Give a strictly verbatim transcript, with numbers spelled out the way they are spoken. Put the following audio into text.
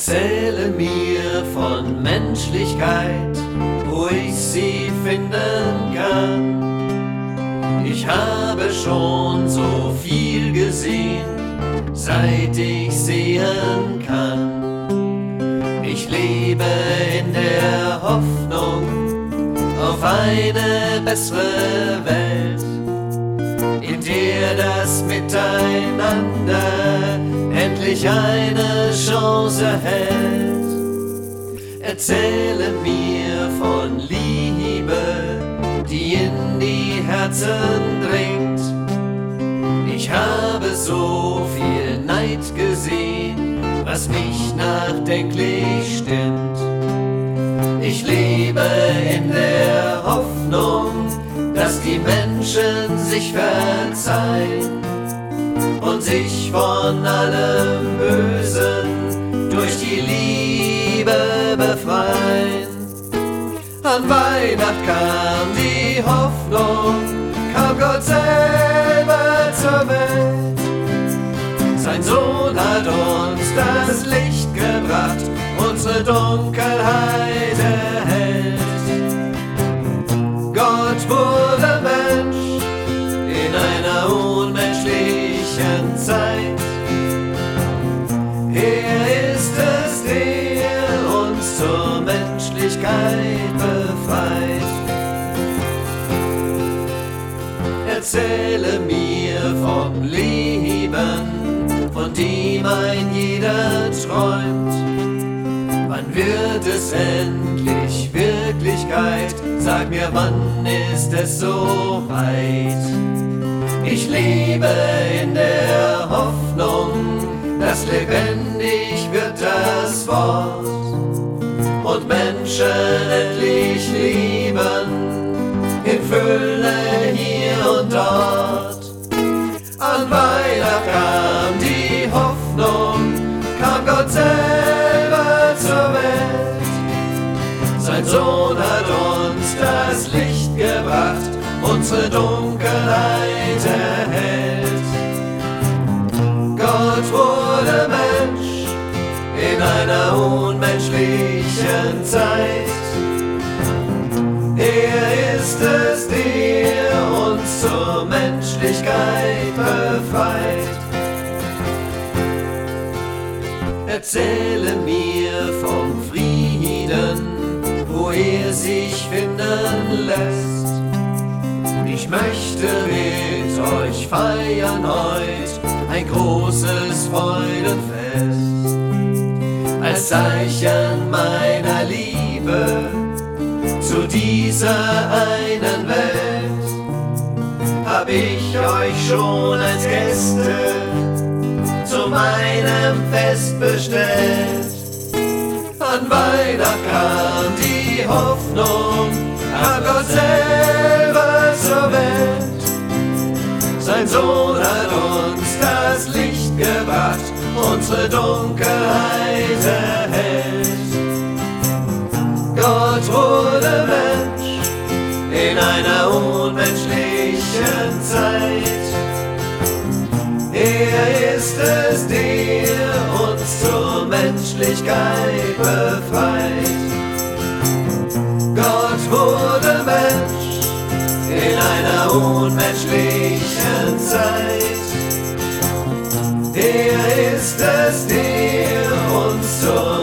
Erzähle mir von Menschlichkeit, wo ich sie finden kann. Ich habe schon so viel gesehen, seit ich sehen kann. Ich lebe in der Hoffnung auf eine bessere Welt, in der das Miteinander endlich eine Chance erhält. Erzähle mir von Liebe, die in die Herzen dringt. Ich habe so viel Neid gesehen, was mich nachdenklich stimmt. Ich lebe in der Hoffnung, dass die Menschen sich verzeihen und sich von allem Bösen durch die Liebe befreien. An Weihnacht kam die Hoffnung, kam Gott selber zur Welt. Sein Sohn hat uns das Licht gebracht, unsere Dunkelheit erhellt. Gott wurde Mensch in einer unmenschlichen Zeit. Er ist es, der uns zur Menschlichkeit befreit. Erzähle mir vom Leben, von dem ein jeder träumt. Wann wird es endlich Wirklichkeit? Sag mir, wann ist es so weit? Ich lebe in der Hoffnung, dass lebendig wird das Wort und Menschen endlich lieben in Fülle hier und dort. An Weihnacht kam die Hoffnung, kam Gott selber zur Welt. Sein Sohn hat uns das Licht gebracht, unsere Dunkelheit erhellt. Gott wurde Mensch in einer unmenschlichen Zeit. Er ist es, der uns zur Menschlichkeit befreit. Erzähle mir vom Frieden, wo er sich finden lässt. Ich möchte mit euch feiern heut ein großes Freudenfest. Als Zeichen meiner Liebe zu dieser einen Welt hab ich euch schon als Gäste zu meinem Fest bestellt. An Weihnacht kam die Hoffnung, kam Gott selber zur Welt. Sein Sohn hat uns das Licht gebracht, unsere Dunkelheit erhellt. Gott wurde Mensch in einer unmenschlichen Zeit. Er ist es, der uns zur Menschlichkeit befreit. Gott wurde Mensch in einer unmenschlichen Zeit. Er ist es, der uns zur